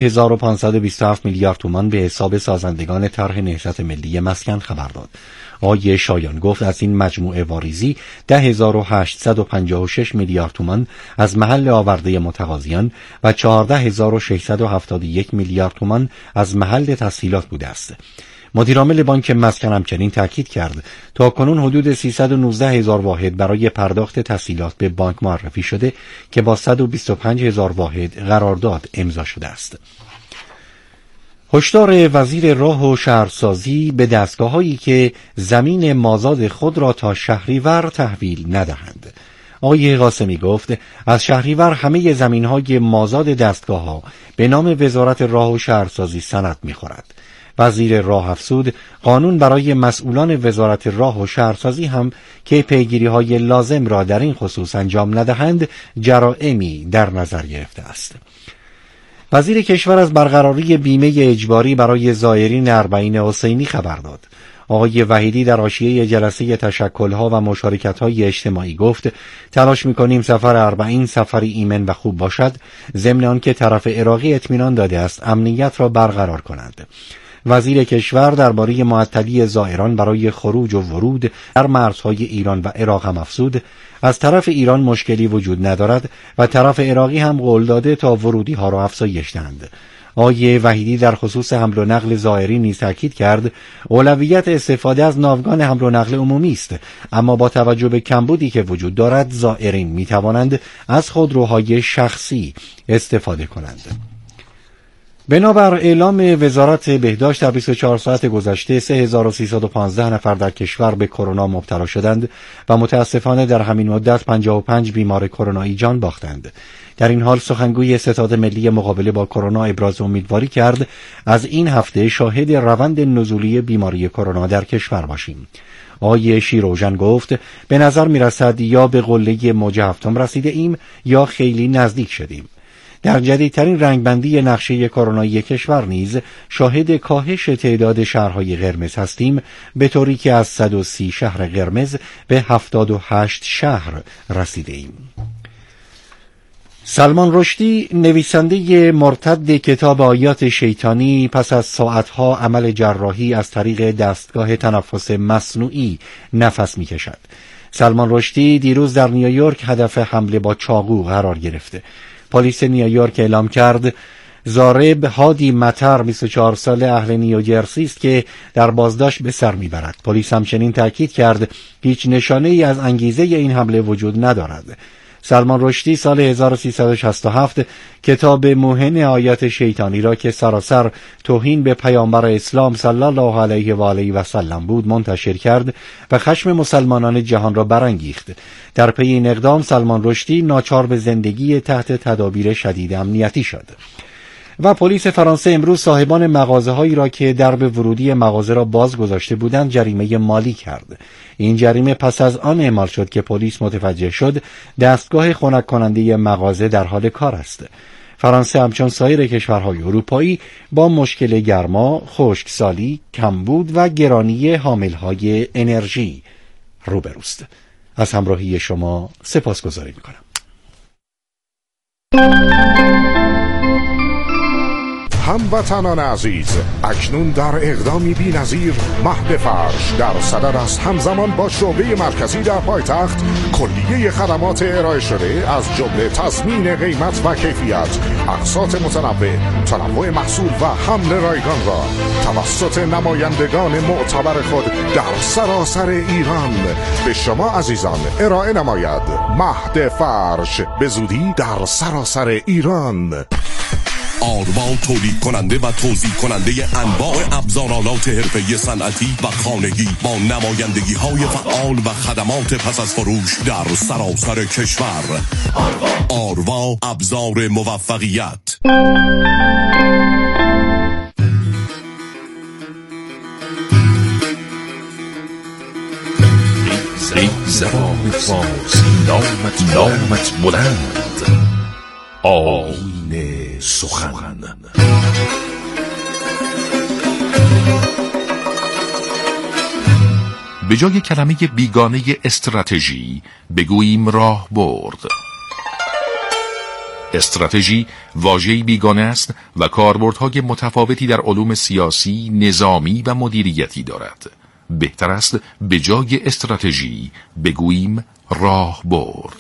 1527 میلیارد تومان به حساب سازندگان طرح نهضت ملی مسکن خبر داد. آقای شایان گفت از این مجموعه واریزی 10,856 میلیارد تومان از محل آورده متقاضیان و 14,671 میلیارد تومان از محل تسهیلات بوده است. مدیرعامل بانک مسکن همچنین تاکید کرد تاکنون حدود 319,000 واحد برای پرداخت تسهیلات به بانک معرفی شده که با 125,000 واحد قرارداد امضا شده است. هشدار وزیر راه و شهرسازی به دستگاه‌هایی که زمین مازاد خود را تا شهریور تحویل ندهند. آقای قاسمی گفت از شهریور همه زمین‌های مازاد دستگاه‌ها به نام وزارت راه و شهرسازی سند می‌خورد. وزیر راه افزود قانون برای مسئولان وزارت راه و شهرسازی هم که پیگیری‌های لازم را در این خصوص انجام ندهند جرائمی در نظر گرفته است. وزیر کشور از برقراری بیمه اجباری برای زائرین اربعین حسینی خبر داد. آقای وحیدی در حاشیه جلسه تشکل‌ها و مشارکت‌های اجتماعی گفت تلاش می‌کنیم سفر اربعین سفری ایمن و خوب باشد، ضمن آنکه طرف عراقی اطمینان داده است امنیت را برقرار کنند. وزیر کشور درباره معطلی زائران برای خروج و ورود در مرزهای ایران و عراق هم افزود از طرف ایران مشکلی وجود ندارد و طرف عراقی هم قول داده تا ورودی ها را افزایش دهند. آقای وحیدی در خصوص حمل و نقل زائرین نیز تاکید کرد اولویت استفاده از ناوگان حمل و نقل عمومی است، اما با توجه به کمبودی که وجود دارد زائرین می توانند از خودروهای شخصی استفاده کنند. بنابر اعلام وزارت بهداشت در 24 ساعت گذشته 3315 نفر در کشور به کرونا مبتلا شدند و متاسفانه در همین مدت 55 بیمار کرونایی جان باختند. در این حال سخنگوی ستاد ملی مقابله با کرونا ابراز امیدواری کرد از این هفته شاهد روند نزولی بیماری کرونا در کشور باشیم. آقای شیروژن گفت به نظر می‌رسد یا به قله موج هفتم رسیده ایم یا خیلی نزدیک شدیم. در جدیدترین رنگبندی نقشه کرونایی کشور نیز شاهد کاهش تعداد شهرهای قرمز هستیم، به طوری که از 130 شهر قرمز به 78 شهر رسیده ایم. سلمان رشدی نویسنده مرتد کتاب آیات شیطانی پس از ساعتها عمل جراحی از طریق دستگاه تنفس مصنوعی نفس می‌کشد. سلمان رشدی دیروز در نیویورک هدف حمله با چاقو قرار گرفته. پلیس نیویورک اعلام کرد زارب هادی مطر 24 ساله اهل نیوجرسی است که در بازداشت به سر میبرد. پلیس همچنین تاکید کرد هیچ نشانه ای از انگیزه این حمله وجود ندارد. سلمان رشدی سال 1367 کتاب موهن آیات شیطانی را که سراسر توهین به پیامبر اسلام صلی الله علیه و آله و سلم بود منتشر کرد و خشم مسلمانان جهان را برانگیخت. در پی این اقدام سلمان رشدی ناچار به زندگی تحت تدابیر شدید امنیتی شد. و پلیس فرانسه امروز صاحبان مغازه‌هایی را که درب ورودی مغازه را باز گذاشته بودند جریمه مالی کرد. این جریمه پس از آن اعمال شد که پلیس متوجه شد دستگاه خنک کننده مغازه در حال کار است. فرانسه همچون سایر کشورهای اروپایی با مشکل گرما، خشکسالی، کمبود و گرانی حاملهای انرژی روبروست. از همراهی شما سپاسگزاری می‌کنم. هموطنان عزیز، اکنون در اقدامی بی‌نظیر مهد فرش در صدد است همزمان با شعبه مرکزی در پایتخت کلیه خدمات ارائه شده از جمله تضمین قیمت و کیفیت، اقساط متنوع، تنوع محصول و حمل رایگان را توسط نمایندگان معتبر خود در سراسر ایران به شما عزیزان ارائه نماید. مهد فرش به زودی در سراسر ایران. آروا تولید کننده و توزیع کننده انواع ابزارالات حرفه‌ای صنعتی و خانگی با نمایندگی های فعال و خدمات پس از فروش در سراسر کشور. آروا ابزار موفقیت. زبانت باز، نامت بلند، آیین سخن. به جای کلمه بیگانه استراتژی بگوییم راه برد. استراتژی واژه‌ای بیگانه است و کاربردهای متفاوتی در علوم سیاسی، نظامی و مدیریتی دارد. بهتر است به جای استراتژی بگوییم راهبرد.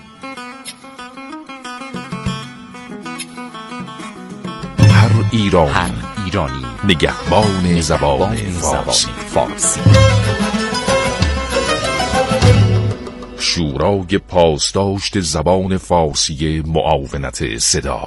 هر ایرانی نگهبان زبان فارسی. شورای پاسداشت زبان فارسی معاونت صدا.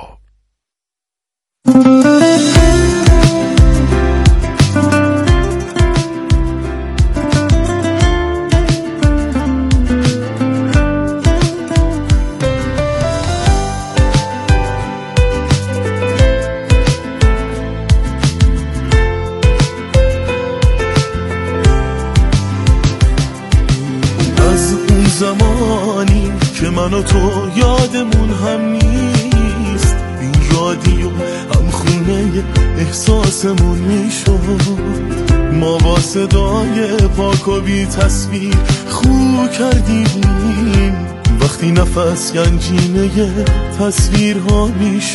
زمانی که من و تو یادمون هم نیست، این رادیو هم خونه احساسمون میشد. ما با صدای پاک و بی تصویر خو کردیم وقتی نفس گنجینه تصویرها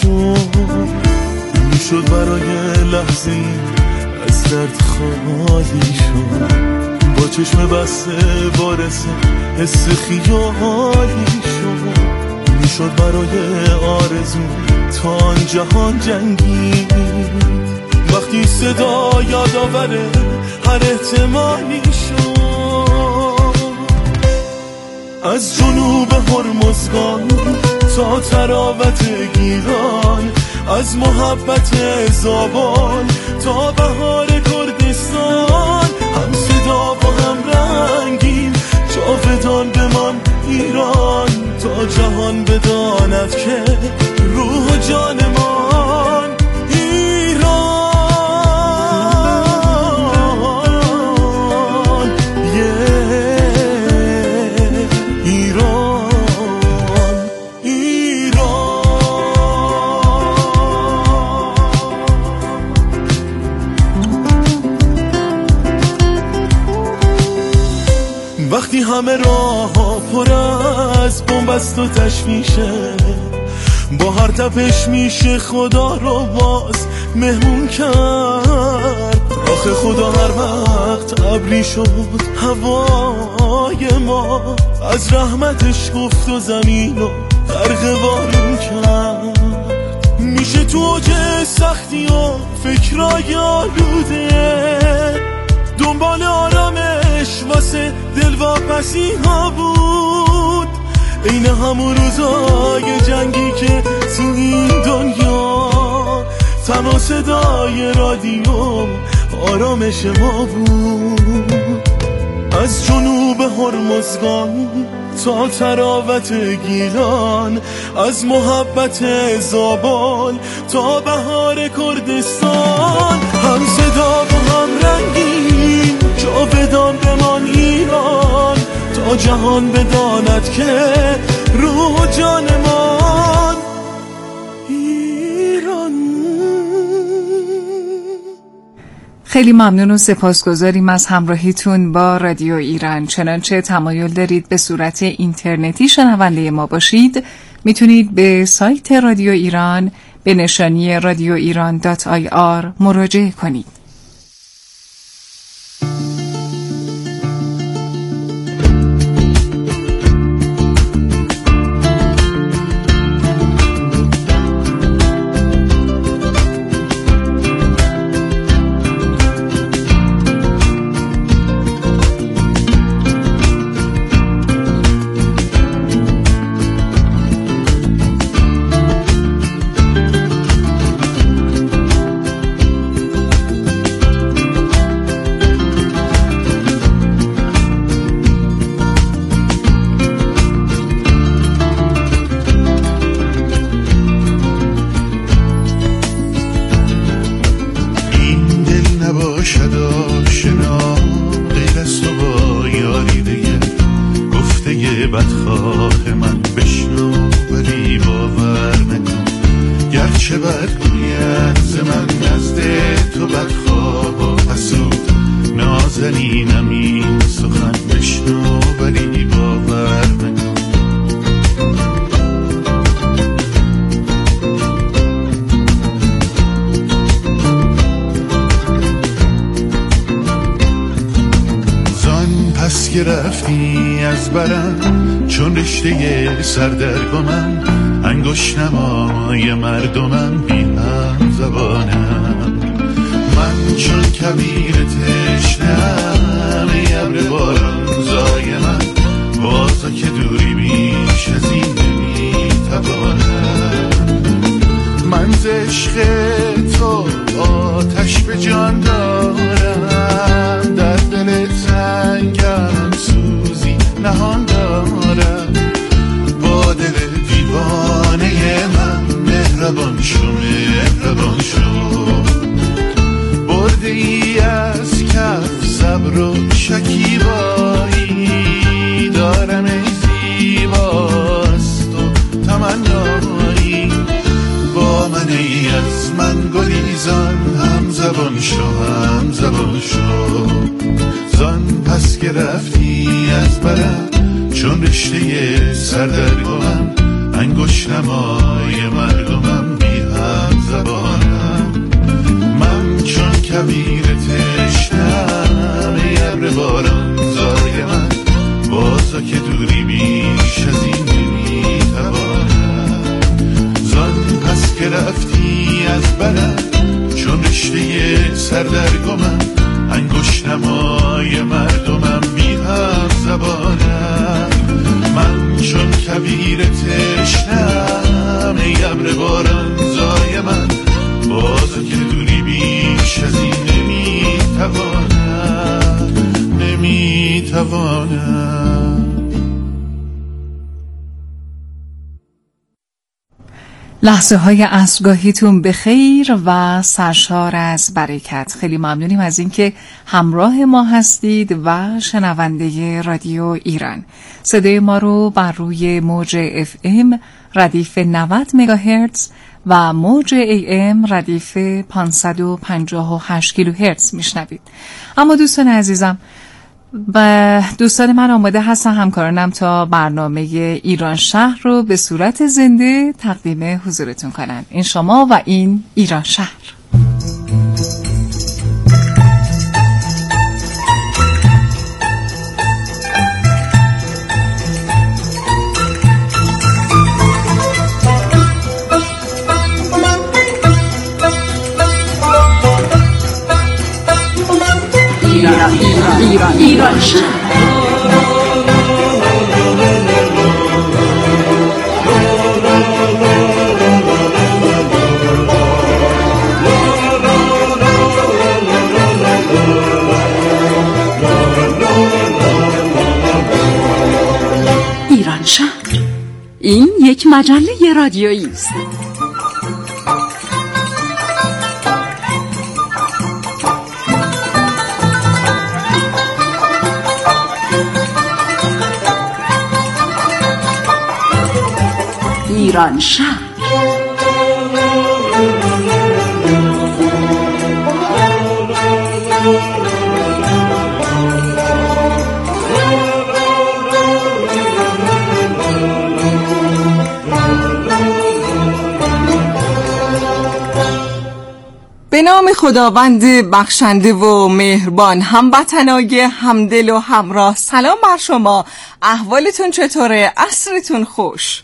میشد برای لحظه از درد خالی شد. با چشم بسته وارث حس خیالی میشد برای آرزو تا آن جهان جنگی. وقتی صدا یادآور هر احتمالی شد، از جنوب هرمزگان تا تراوت گیلان، از محبت زابان تا بهار کردستان، هم صدا و هم رنگیم جاودان بمان ایران، تا جهان بداند که روح و جانمان ایران، ایران. وقتی همه راه ها پر از بنبست و تشویشه، با هر تپش میشه خدا رو باز مهمون کرد. آخه خدا هر وقت ابری شد هوای ما، از رحمتش گفت و زمین رو غرق بارون کرد. میشه تو اوج سختی و فکرای آلوده، دنبال آرامش واسه دلواپسی ها بود. این همون روزای جنگی که تو این دنیا تنها صدای رادیو آرامش ما بود. از جنوب هرمزگان تا تراوت گیلان، از محبت زابال تا بهار کردستان، هم صدا و هم رنگیم جاودان بمان ایران، تا جهان بداند که روح و جانمان ایران. خیلی ممنون و سپاسگزاریم از همراهیتون با رادیو ایران. چنانچه تمایل دارید به صورت اینترنتی شنونده ما باشید، میتونید به سایت رادیو ایران به نشانی radioiran.ir مراجعه کنید. بدخواه من بشنو ولی باور نکن، گرچه بدگوید ز من نزد تو بدخواه و حسود، نازنینم این سخن بشنو ولی باور نکن. که رفتی از برم، چون رشته سردرگمم، انگشت نمای مردمم، بی هم زبانم. من چون کویر تشنم، ابر باران زای من، بازا که دوری بیش از این نمیتوانم. من ز عشق تو آتش به جان دارم، در دل تنگم سوزی نهان دارم. با دل دیوانه من مهربان شو، مهربان شو. برده ای از کف صبر و شکیبایی، دارم ای زیباست و تمنایی. با من ای از من گلیزان، هم زبان شو، هم زبان شو. زان پس که رفتی از برم، چون رشته سردرگمم، انگشت نمای مردمم، بی هم زبانم. من چون کویر تشنم، ابر باران زای من، بازا که دوری بیش از این نمیتوانم. زان پس که رفتی از برم، چون رشته سردرگمم، انگشت نمای مردمم، بی هم زبانم. من چون کویر تشنم، ابر باران زای من، بازا که دوری بیش از این نمیتوانم، نمیتوانم. لحظه های عصرگاهیتون به خیر و سرشار از برکت. خیلی ممنونیم از اینکه همراه ما هستید و شنونده رادیو ایران. صدای ما رو بر روی موج FM ردیف 90 مگاهرتز و موج AM ردیف 558 کیلوهرتز میشنوید. اما دوستان عزیزم و دوستان من آماده هستن، همکارانم، تا برنامه ایران شهر رو به صورت زنده تقدیم حضورتون کنن. این شما و این ایران شهر. ایران شهر. ایران شهر، این یک مجله رادیویی است. ایران شهر. به نام خداوند بخشنده و مهربان، هموطنای همدل و همراه، سلام بر شما. احوالتون چطوره؟ عصرتون خوش.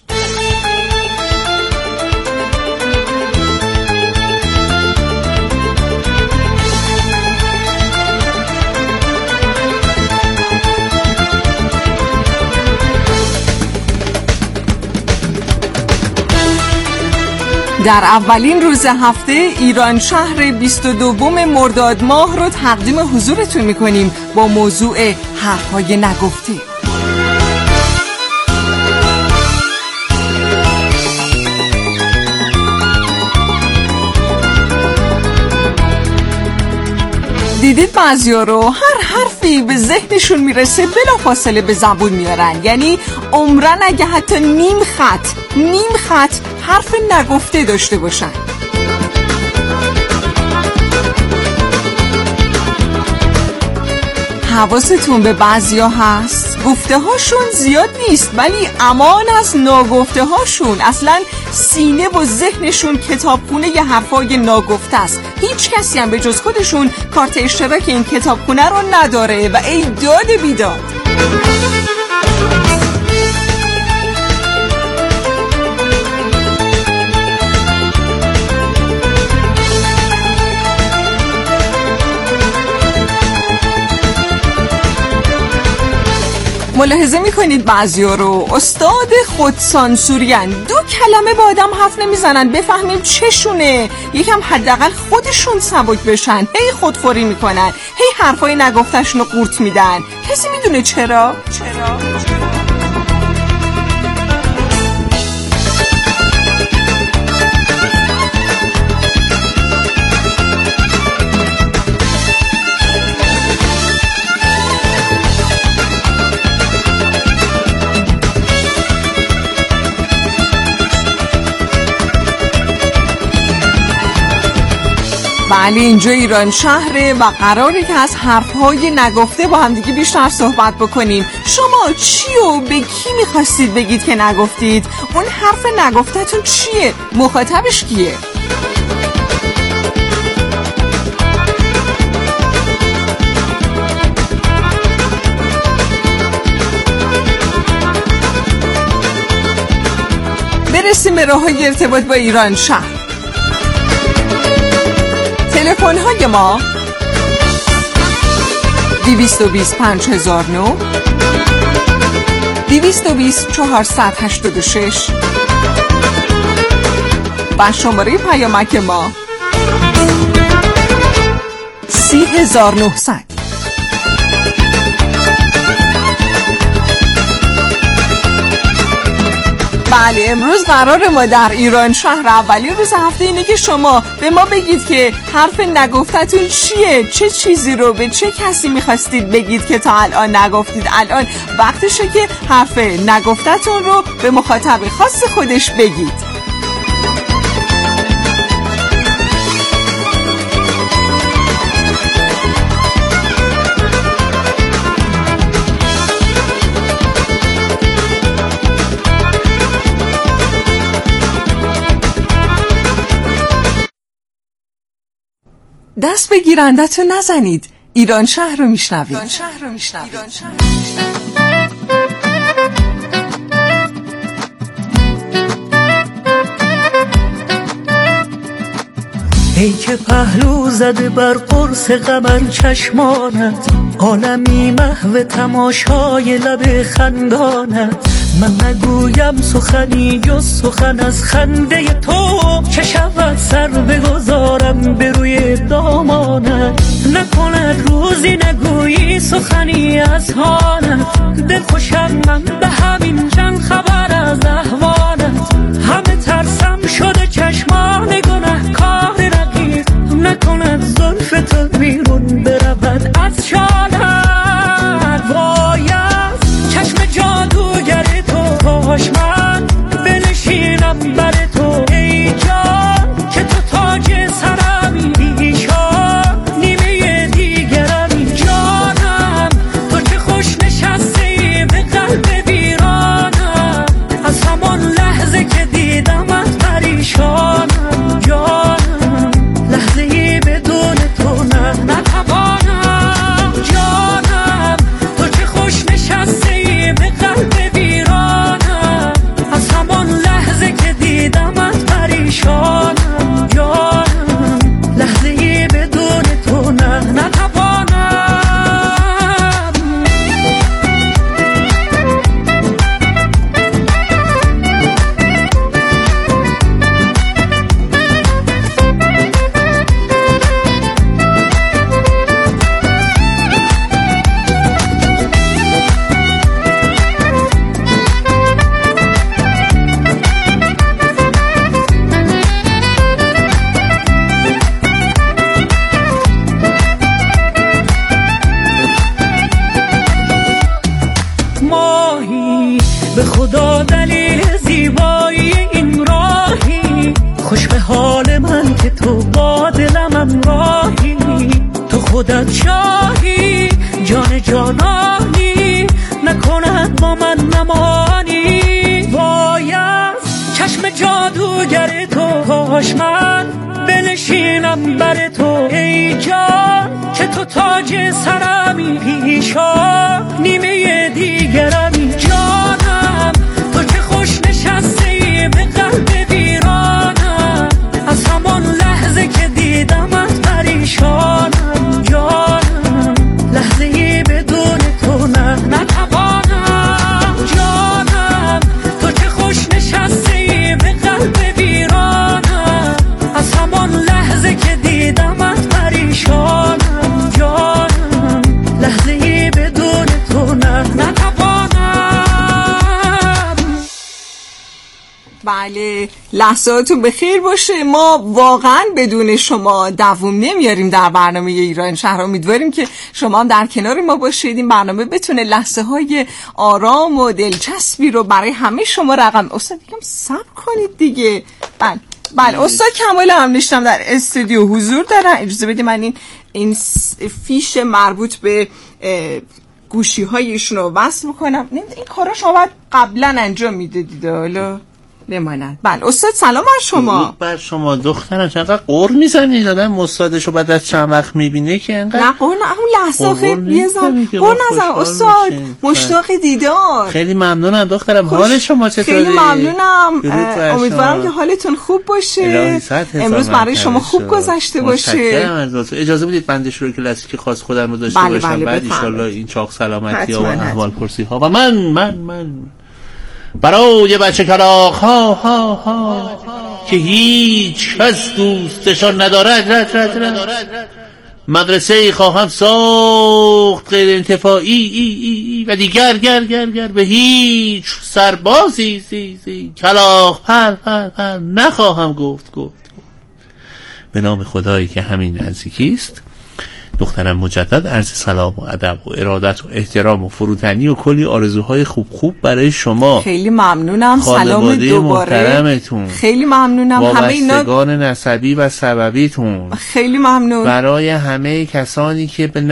در اولین روز هفته ایران شهر 22 مرداد ماه رو تقدیم حضورتون میکنیم با موضوع حرفهای نگفته. دیدید بعضیا رو هر حرفی به ذهنشون میرسه بلافاصله به زبون میارن، یعنی عمرن اگه حتی نیم خط حرف نگفته داشته باشن. حواستون به بعضیا هست گفته هاشون زیاد نیست ولی امان از ناگفته هاشون. اصلا سینه و ذهنشون کتابخونه ی حرفای ناگفته است. هیچ کسی هم به جز خودشون کارت اشتراک این کتابخونه رو نداره و ای داد بیداد. ملاحظه میکنید بعضیا رو استاد خودسانسورین، 2 کلمه با آدم حرف نمیزنن بفهمیم چشونه، یکم حداقل خودشون سبک بشن، هی خودخوری میکنن، هی حرفای نگفتشون رو قورت میدن. کسی میدونه چرا؟ بله اینجا ایران شهره و قراره که از حرفهای نگفته با هم دیگه بیشتر صحبت بکنیم. شما چی و به کی میخواستید بگید که نگفتید؟ اون حرف نگفتتون چیه؟ مخاطبش کیه؟ برسیم به راه‌های ارتباط با ایران شهر. تلفن های ما 220 5009 220 486 و شماره پیامک ما 30900. بله امروز قرار ما در ایران شهر اولین روز هفته اینه که شما به ما بگید که حرف نگفتتون چیه، چه چیزی رو به چه کسی میخواستید بگید که تا الان نگفتید. الان وقتشه که حرف نگفتتون رو به مخاطب خاص خودش بگید. دست به گیرندتون نزنید. ایران شهر رو میشنوید. ای که پهلو زده بر قرص قمر چشمانت، عالمی محو تماشای لب خندانت. من نگویم سخنی جز سخن از خنده تو، چه شود سر بگذارم به روی دامانت. نکند روزی نگویی سخنی از حالت، دل خوشم من به همین جان خبر از احوالت. همه ترسم شده چشمان گناه کار رقیب، نکند زلف تو بیرون برود از شالت. باید چشم جادوگر تو کاش من بنشینم بر تو، ای جان که تو تاج سرمی، ایشان نیمه دیگرمی. جانم تو چه خوش نشستی به قلب ویرانم، از همان لحظه که دیدمت پریشانم. جانم لحظه ای بدون تو نتوانم. جانم تو چه خوش نشستی به قلب ویرانم، از همان لحظه که دیدمت پریشانم. جانم لحظه ای بدون تو نتوانم. ماهی به خدا دلیل زیبایی این راهی، خوش به حال من که تو با دلم همراهی. تو خودت شاهی جان جانانی، نکند با من نمانی. باید چشم جادوگر تو کاش من بنشینم بر تو، ای جان که تو تاج سرمی، پیشا نیمه بله، لحظاتون بخیر باشه. ما واقعا بدون شما دووم نمیاریم در برنامه ایران شهر. امیدواریم که شما هم در کنار ما باشید، این برنامه بتونه لحظه های آرام و دلچسبی رو برای همه شما رقم. استاد یکم صبر کنید دیگه. بله استاد کمال هم نشتم در استودیو حضور دارن. اجازه بدید من این فیش مربوط به گوشی هایشون رو وصل میکنم. این کارا شما باید قبلا انجام میدادید، حالا نماند. بله استاد سلام بر شما. بر شما دخترم. چقدر قور میزنید؟ آدم استادشو بعد از چند وقت میبینه که انقدر نه قور نه، اون لحظه خیلی قور نزن استاد، مشتاق دیدار. خیلی ممنونم دخترم. حال شما چطوره؟ خیلی ممنونم. امیدوارم که حالتون خوب باشه، امروز برای شما خوب گذشته باشه. اجازه بدید بنده شروع کلاسیک خاص خودم رو داشته باشم. بعد ان شاءالله این چاق سلامتی ها و احوال پرسی ها و من برای بچه کلاغ ها که هیچ کس دوستشان ندارد مدرسه خواهم ساخت غیر انتفاعی و دیگر به هیچ سربازی کلاغ پر نخواهم گفت. به نام خدایی که همین نزدیکیست، دخترم مجدد عرض سلام و ادب و ارادت و احترام و فروتنی و کلی آرزوهای خوب برای شما. خیلی ممنونم. سلام دوباره محترمتون. خیلی ممنونم. همه اینا وابستگان نسبی و سببیتون. خیلی ممنون. برای همه کسانی که به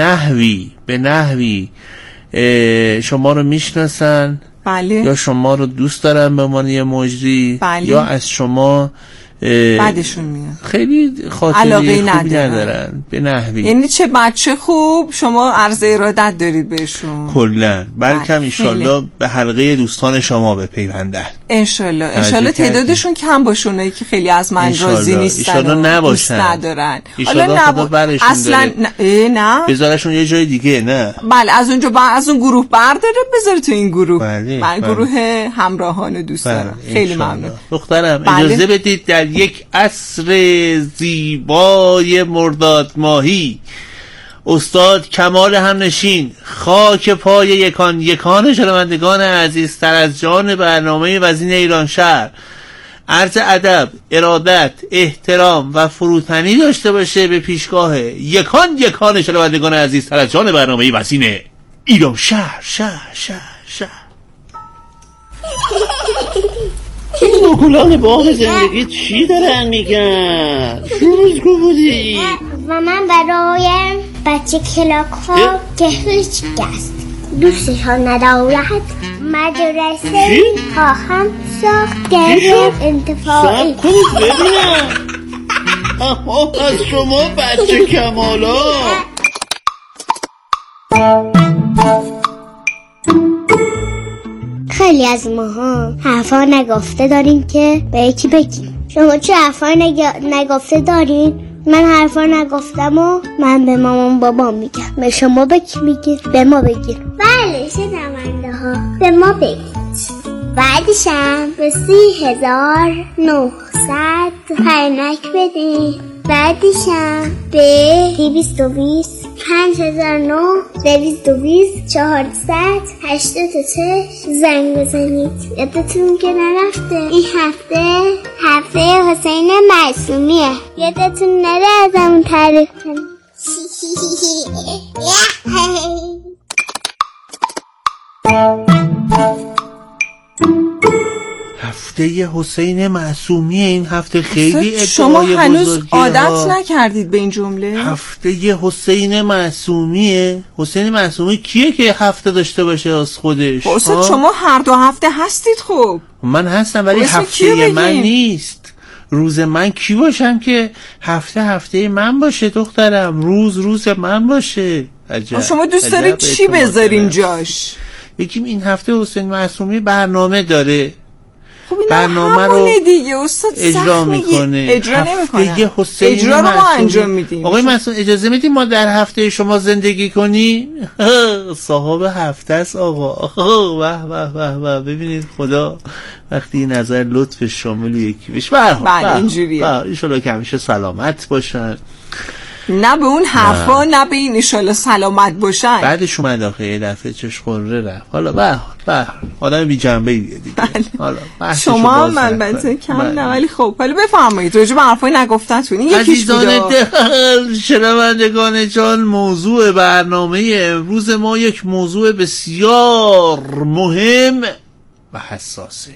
نحوی شما رو میشناسن، بله، یا شما رو دوست دارن به عنوان یه مجری، بله، یا از شما بعدشون میاد خیلی خاطری خوبی ندارن به نحوی. یعنی چه بچه خوب شما عرض ارادت دارید بهشون کلن. بلکم انشالله به حلقه دوستان شما بپیوندن. انشالله تعدادشون کم باشه، اونایی که خیلی از من راضی نیستن و نباشن، ندارن. حالا اصلا نه بذارشون یه جای دیگه. نه بله، از اونجا از اون گروه برداره بذاره تو این گروه. بله. گروه همراهان و دوستان. خیلی ممنون دخترم. اجازه بدید در یک عصر زیبای مرداد ماهی استاد کمال همنشین خاک پای یکان شنوندگان عزیزتر از جان برنامه وزین ایران شهر عرض ادب، ارادت، احترام و فروتنی داشته باشه به پیشگاه یکان شنوندگان عزیزتر از جان برنامه وزین ایران شهر. این نکولان باغ زندگی چی دارن میگن؟ شروزگو بودی؟ و من برای بچه کلاک ها که هیچ کس دوستشان ندارد مدرسه خواهم ساخت غیر انتفاعی. سب کنید ببینم. اما از شما بچه کمالا. خیلی از ماها حرفا نگفته داریم که به یکی بگیم. شما چه حرفا نگفته دارین؟ من حرفا نگفتم و من به مامان بابا میگم. به شما به کی میگید؟ به ما بگید. بله شنونده ها به ما بگید. بعدشم به 30,900 پرنک بدین. بعدشم به 220 5,920 483 زنگ بزنید. یادتون که نرفته این هفته حسین معصومیه. یادتون نره از همون تعریف کنید. هفته حسین معصومی. این هفته خیلی ادعای شما هنوز بزرگه. عادت نکردید به این جمله؟ هفته حسین معصومیه. حسین معصومی کیه که هفته داشته باشه از خودش؟ استاد شما هر دو هفته هستید. خب من هستم ولی هفته من نیست. روز من کی باشم که هفته من باشه دخترم؟ روز من باشه. عجب. شما دوست دارید چی بذارین جاش؟ بگیم این هفته حسین معصومی برنامه داره، خب برنامه رو دیگه استاد اجرا میکنه. اجرا نمیکنه. اجرا رو ما انجام میدیم. آقای معصوم اجازه میدیم ما در هفته شما زندگی کنیم؟ صاحب هفته است آقا. واه ببینید خدا وقتی نظر لطف شامل یکی بشه. بله اینجوریه. ان شاءالله که همیشه سلامت باشن. نه به اون حرفا نه به این انشالله سلامت باشن. بعدش اومد آخه یه دفعه چش خوره رفت. حالا به آدم بی جنبه دیگه. حالا شما هم البته کم نه ولی خب حالا بفرمایید راجع به حرفای نگفتتون. این یکیش بوده. شنوندگان جان، موضوع برنامه امروز ما یک موضوع بسیار مهم و حساسه.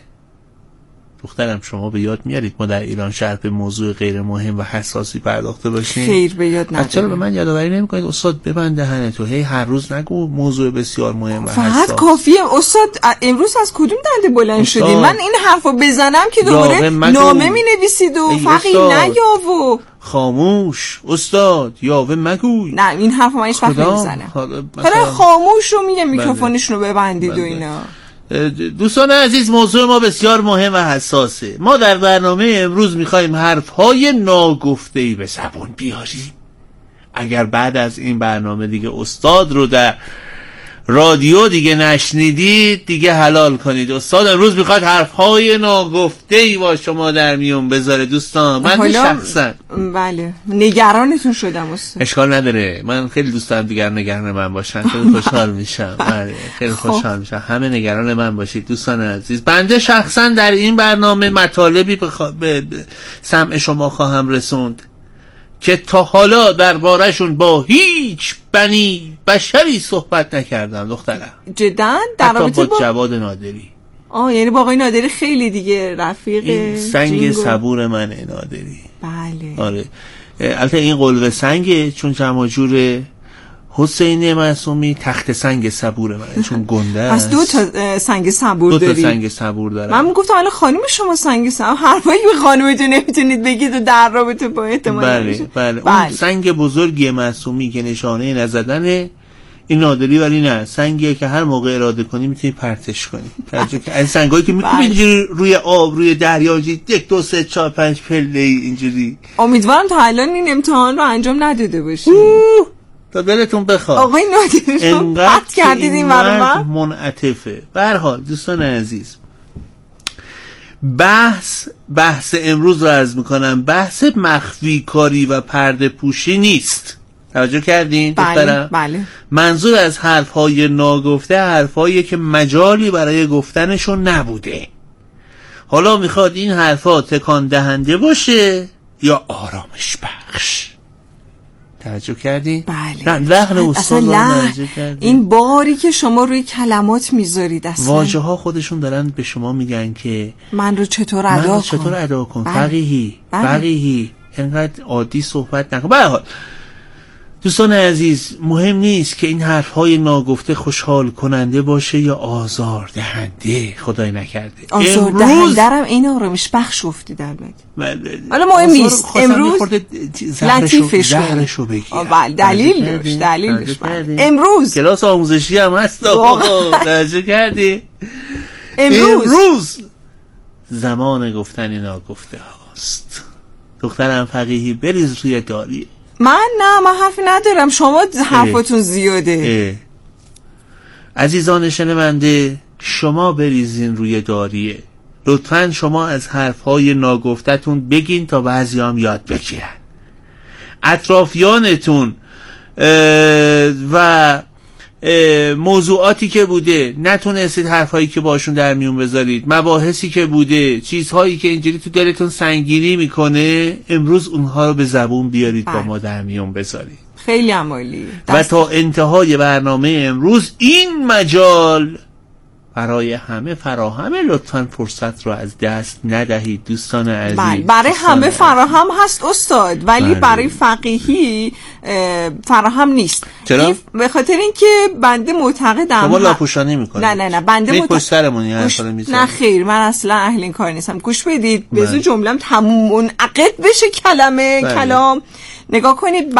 دخترم شما به یاد میارید ما در ایران شهر به موضوع غیر مهم و حساسی پرداخته باشیم؟ خیر به یاد ندارم. چرا به من یادآوری نمی‌کنید استاد؟ ببند دهنتو، هی هر روز نگو موضوع بسیار مهم و حساس. فقط کافیه استاد. امروز از کدوم دنده بلند شدی؟ من این حرفو بزنم که دوباره نامه می‌نویسید و فقی نیا و خاموش استاد یاوه مگوی. نه این حرفو من هیچ وقت نمیزنم. حالا خاموش رو میگه میکروفونشون رو ببندید و اینا. دوستان عزیز، موضوع ما بسیار مهم و حساسه. ما در برنامه امروز میخوایم حرفهای ناگفته‌ای به زبان بیاریم. اگر بعد از این برنامه دیگه استاد رو در رادیو دیگه نشنیدید دیگه حلال کنید. استاد امروز میخواد حرفهای ناگفته‌ای با شما در میون بذاره. دوستان من شخصا بله نگرانتون شدم استاد. اشکال نداره، من خیلی دوست دارم دیگر نگران من باشن. خیلی خوشحال میشم. بله خیلی خوشحال میشم همه نگران من باشید. دوستان عزیز، بنده شخصا در این برنامه مطالبی به سمع شما خواهم رسوند که تا حالا درباره‌شون با هیچ بنی بشری صحبت نکردم. دخترم جدا در رابطه با جواد نادری. یعنی با آقای نادری خیلی دیگه رفیق این سنگ صبور منه نادری. بله آره البته این قلوه سنگه چون جمع جور حسین معصومی تخت سنگ صبور منه چون گنده است. پس دو تا سنگ صبور داری؟ دو تا سنگ صبور دارم. من میگفتم الان خانم شما سنگ صبور حرفایی به خانومتون نمیتونید بگید و در رابطه با احتمال بله. اون سنگ بزرگی معصومی که نشانه نزدن این نادری، ولی نه سنگیه که هر موقع اراده کنی میتونی پرتش کنی. این سنگایی که میتونی اینجوری روی آب روی دریا 1 2 3 4 5 پله اینجوری. امیدوارم تا الان این امتحان رو انجام نداده باشید. تا دلتون بخواد. آقای نادری رو قطع کردید این برنامه منعطفه. به هر حال دوستان عزیز، بحث امروز رو عرض میکنم بحث مخفی کاری و پرده پوشی نیست. توجه کردین؟ بله. منظور از حرفهای ناگفته حرفهایی که مجالی برای گفتنشون نبوده. حالا میخواد این حرفها تکان دهنده باشه یا آرامش بخش. توجه کردی؟ بله. لحن استاد این باری که شما روی کلمات میذارید اصلا واژه ها خودشون دارن به شما میگن که من رو چطور ادا کن. فقیهی اینقدر عادی صحبت نکن. به هر حال دوستان عزیز، مهم نیست که این حرفهای ناگفته خوشحال کننده باشه یا آزار دهنده. خدای نکرده آزار دهندرم این آرامش بخش گفتید البته. حالا مهم نیست امروز زهرشو بگیر. بله دلیل داشت. امروز کلاس آموزشی هم هست. توجه کردی؟ امروز زمان گفتن ناگفته هاست. دخترم فقیهی بریز روی داریه. من حرفی ندارم، شما حرفتون زیاده. عزیزان شنونده، شما بریزین روی داریه. لطفاً شما از حرفهای ناگفتتون بگین تا بعضی هم یاد بگیرن. اطرافیانتون و موضوعاتی که بوده نتونستید حرفایی که باشون در میون بذارید، مباحثی که بوده، چیزهایی که اینجوری تو دلتون سنگینی میکنه، امروز اونها رو به زبون بیارید با ما در میون بذارید. خیلی عالی. و تا انتهای برنامه امروز این مجال برای همه فراهمه. لطفاً فرصت رو از دست ندهید دوستان عزیز. برای همه فراهم هست استاد، ولی برای فقیهی فراهم نیست. چرا؟ به خاطر اینکه بنده معتقدم شما لاپوشانی میکنید. نه بنده نه خیر، من اصلا اهل این کار نیستم. گوش بدید بذار جمله‌ام تموم منعقد بشه. کلام نگاه کنید.